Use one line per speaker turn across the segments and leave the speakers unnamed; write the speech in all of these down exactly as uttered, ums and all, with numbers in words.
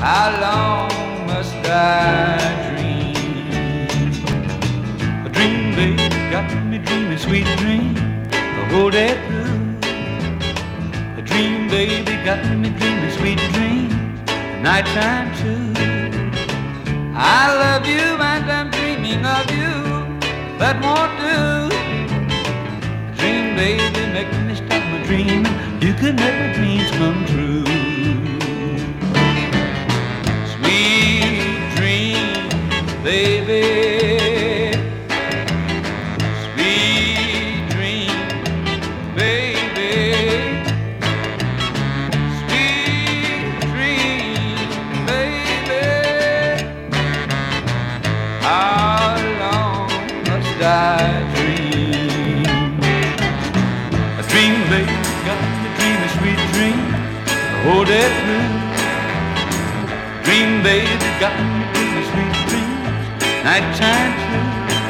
How long must I dream? A dream, baby, got me dreaming sweet dream the whole day through. A dream, baby, got me dreaming sweet dream nighttime too. I love you and I'm dreaming of you. That won't do. A dream, baby, make me stop my dreaming. You could make my dreams come true. Sweet dream, baby. Sweet dream, baby. Sweet dream, baby. How long must I dream? A dream, baby, got me dreaming sweet dream the whole day through. Dream, baby, got me dreaming sweet dreams nighttime too.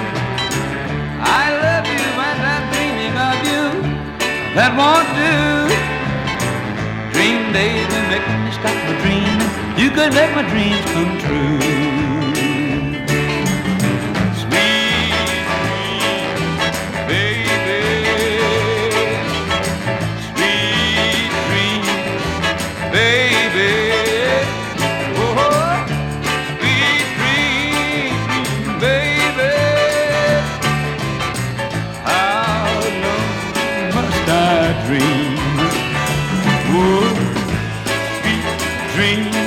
I love you and I'm dreaming of you. That won't do. Dream, baby, make me stop my dreaming. You could make my dreams come true. Dream, oh, sweet dream.